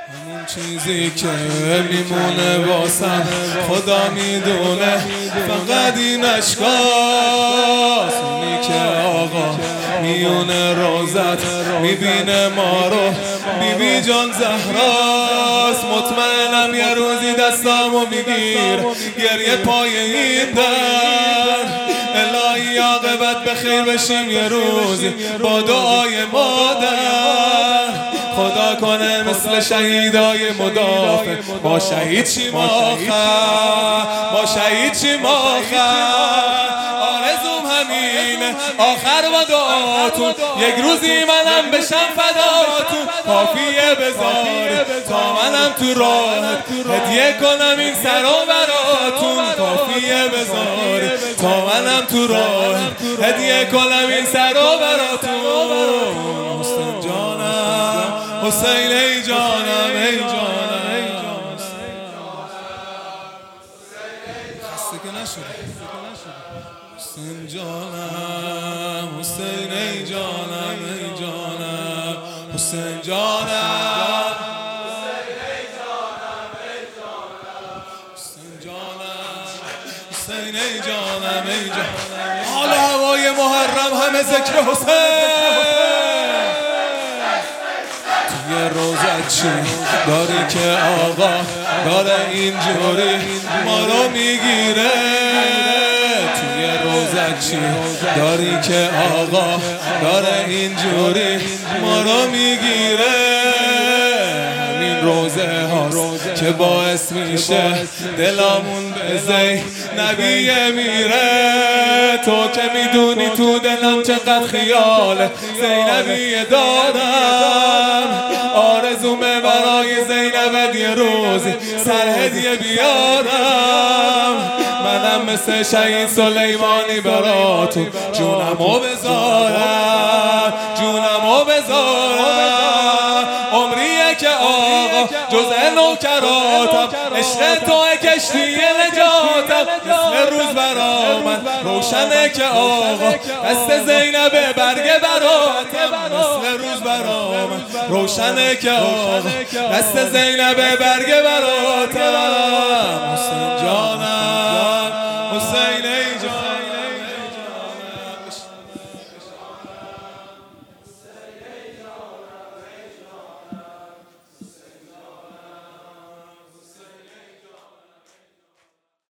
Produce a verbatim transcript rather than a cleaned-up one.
همون چیزی که میمونه واسم خدا میدونه، فقط این اشکاست. اونی که آقا میونه روزت میبینه ما رو، بیبی جان زهراست. مطمئنم یه روزی دستامو میگیر گریه پای این در. الهی عاقبت بخیر بشیم یه روزی با دعای مادر. خدا کنه مثل شهیدای مدافع ما شهید شیم آخر، ما شهید شیم آخر. آرزوم همینه آخر با دعاتون، یک روزی منم بشم فداتون. کافیه بذاری تا منم تو راهت هدیه کنم این سر و براتون. کافیه بذاری تا منم تو راهت هدیه کنم این سر و براتون. حسین جانم، حسین ای جانم، ای جانم، ای جانم. خسته که نشده حسین جانم، حسین ای جانم، ای جانم، حسین جانم، حسین جانم، حسین ای جانم، ای جانم. حال هوای محرم همه ذکر حسین. یه روزت چی داری که آقا داره اینجوری ما رو میگیره؟ توی روزت چی داری که آقا داره اینجوری ما رو میگیره؟ همین روزه هاست که باعث میشه دلمون به زینبیه میره. تو که میدونی تو دلم چقدر خیال زینبیه دارم. آرزومه برای زینب یه روزی سر هدیه بیارم. منم مثل شهید سلیمانی براتون جونمو بذارم، جونمو بذارم. عمریه که آقا جزء نوکراتم، عشق توه کشتی نجاتم. مثل روز برا من روشنه که آقا دست زینب برگه براتم. مثل روز برا من روشنه که آقا دست زینب برگه براتم. حسین جان